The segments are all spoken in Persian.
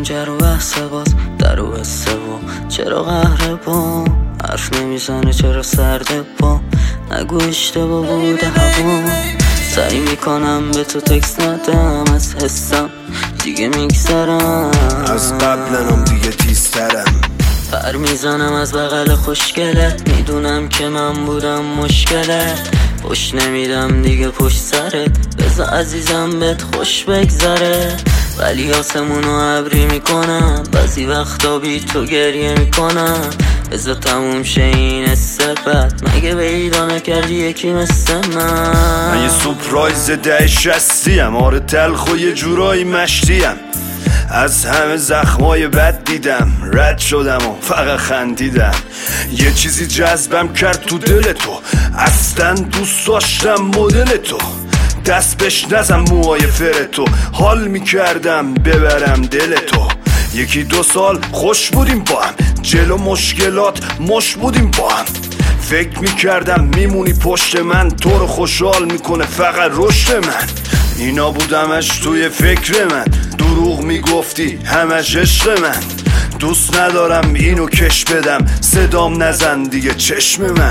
جر و بحث باز در و بسته و چرا قهره با حرف نمیزنه، چرا سرده با نگو اشتباه بوده هوا. سعی میکنم به تو تکس ندم، از حسم دیگه میگذرم، از قبلنم دیگه تیزترم. پر میزنم از بغل خوشگلت، میدونم که من بودم مشکلت. پشت نمیدم دیگه پشت سرت، بذار عزیزم بهت خوش بگذره. ولی آسمونو ابری میکنم، بعضی وقتا بی تو گریه میکنم. بذار تموم شه این استفت، مگه پیدا نکردی یکی مثل من یه سپرایز 10-60یم، آره تلخ و یه جورایی مشتیم. از همه زخمای بد دیدم، رد شدم و فقط خندیدم. یه چیزی جذبم کرد تو دل تو، اصلا دوست داشتم مدل تو. دست بش نزم موهای فر تو، حال میکردم ببرم دل تو. 1-2 سال خوش بودیم با هم، جلو مشکلات مش بودیم با هم. فکر میکردم میمونی پشت من، تو رو خوشحال میکنه فقط رشد من. اینا بودمش توی فکر من، دروغ میگفتی همش عشق من. دوست ندارم اینو کش بدم، صدام نزن دیگه چشم من.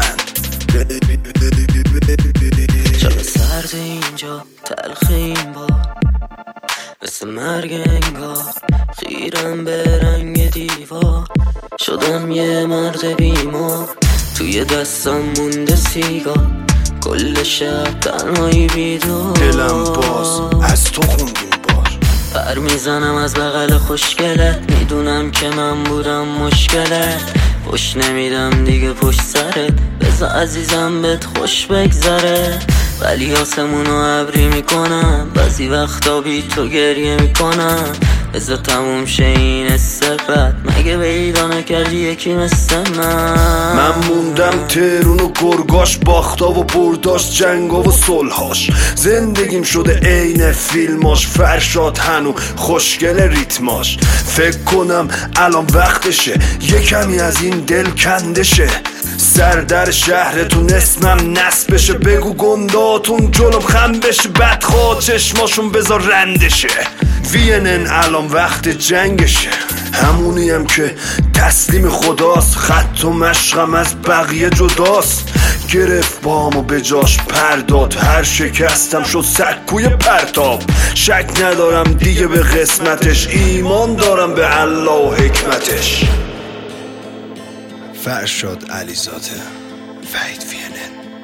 چرا سرد اینجا تلخ این با مثل مرگ انگار، خیرم به رنگ دیوار. شدم یه مرد بیمار، توی دستم مونده سیگار، کل شب تنهایی بیدار. دلم باز از تو خوندیم بار. پر میزنم از بغل خوشگلت، میدونم که من بودم مشکلت. پشت نمیدم دیگه پشت سرت، بذار عزیزم بهت خوش بگذره. ولی آسمونو ابری میکنم، بعضی وقتا بی تو گریه میکنم. بذار تموم شه این استفت، مگه پیدا نکردی یکی مثل من موندم تهرون و گرگاش، باختا و برداش، جنگا و صلحاش. زندگیم شده عین فیلماش، فرشاد هنو خوشگل ریتماش. فکر کنم الان وقتشه یه کمی از این دل کندشه. سر در شهرتون اسمم نصب بشه، بگو گنداتون جلوم خم بشه. بدخواه چشماشون بذار رندشه. وینن الان وقت جنگشه، همونیم که تسلیم خداست. خط و مشقم از بقیه جداست. گرفت بامو به جاش پرداد، هر شکستم شد سکوی پرتاب. شک ندارم دیگه به قسمتش، ایمان دارم به الله و حکمتش. فرشاد علیزاده، وحید وینن.